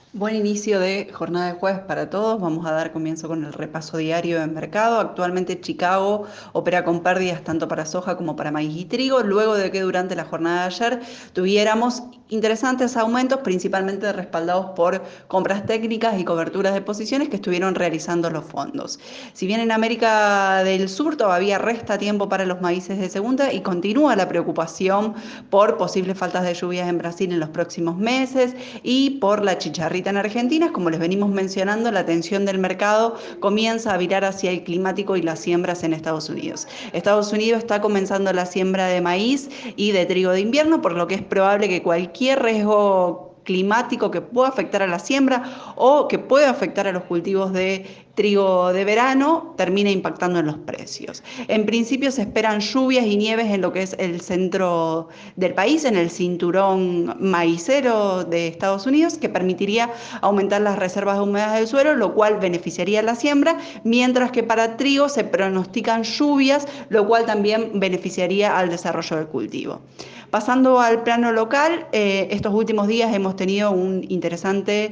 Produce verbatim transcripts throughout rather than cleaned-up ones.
Buen inicio de jornada de jueves para todos. Vamos a dar comienzo con el repaso diario de mercado. Actualmente Chicago opera con pérdidas tanto para soja como para maíz y trigo, luego de que durante la jornada de ayer tuviéramos interesantes aumentos, principalmente respaldados por compras técnicas y coberturas de posiciones que estuvieron realizando los fondos. Si bien en América del Sur todavía resta tiempo para los maíces de segunda y continúa la preocupación por posibles faltas de lluvias en Brasil en los próximos meses y por la chicharrita en Argentina, como les venimos mencionando, la atención del mercado comienza a virar hacia el climático y las siembras en Estados Unidos. Estados Unidos está comenzando la siembra de maíz y de trigo de invierno, por lo que es probable que cualquier riesgo climático que pueda afectar a la siembra o que pueda afectar a los cultivos de trigo de verano termina impactando en los precios. En principio se esperan lluvias y nieves en lo que es el centro del país, en el cinturón maicero de Estados Unidos, que permitiría aumentar las reservas de humedad del suelo, lo cual beneficiaría la siembra, mientras que para trigo se pronostican lluvias, lo cual también beneficiaría al desarrollo del cultivo. Pasando al plano local, eh, estos últimos días hemos tenido un interesante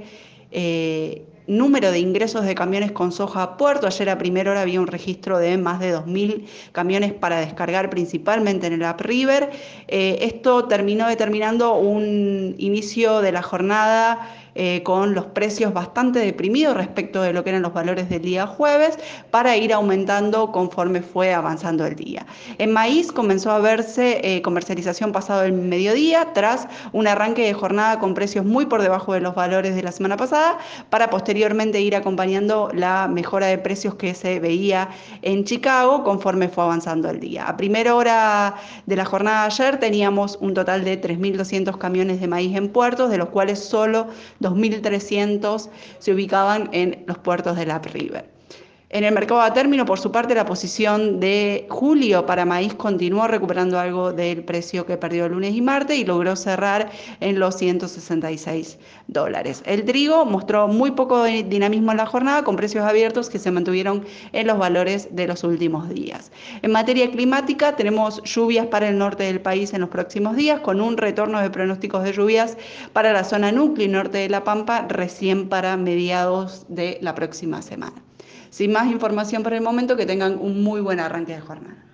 eh, número de ingresos de camiones con soja a puerto. Ayer a primera hora había un registro de más de dos mil camiones para descargar principalmente en el upriver. Eh, esto terminó determinando un inicio de la jornada eh, con los precios bastante deprimidos respecto de lo que eran los valores del día jueves, para ir aumentando conforme fue avanzando el día. En maíz comenzó a verse eh, comercialización pasado el mediodía, tras un arranque de jornada con precios muy por debajo de los valores de la semana pasada, para posteriormente ir acompañando la mejora de precios que se veía en Chicago conforme fue avanzando el día. A primera hora de la jornada de ayer teníamos un total de tres mil doscientos camiones de maíz en puertos, de los cuales solo dos mil trescientos se ubicaban en los puertos del upriver. En el mercado a término, por su parte, la posición de julio para maíz continuó recuperando algo del precio que perdió el lunes y martes y logró cerrar en los ciento sesenta y seis dólares. El trigo mostró muy poco dinamismo en la jornada, con precios abiertos que se mantuvieron en los valores de los últimos días. En materia climática, tenemos lluvias para el norte del país en los próximos días, con un retorno de pronósticos de lluvias para la zona núcleo y norte de La Pampa recién para mediados de la próxima semana. Sin más información por el momento, que tengan un muy buen arranque de jornada.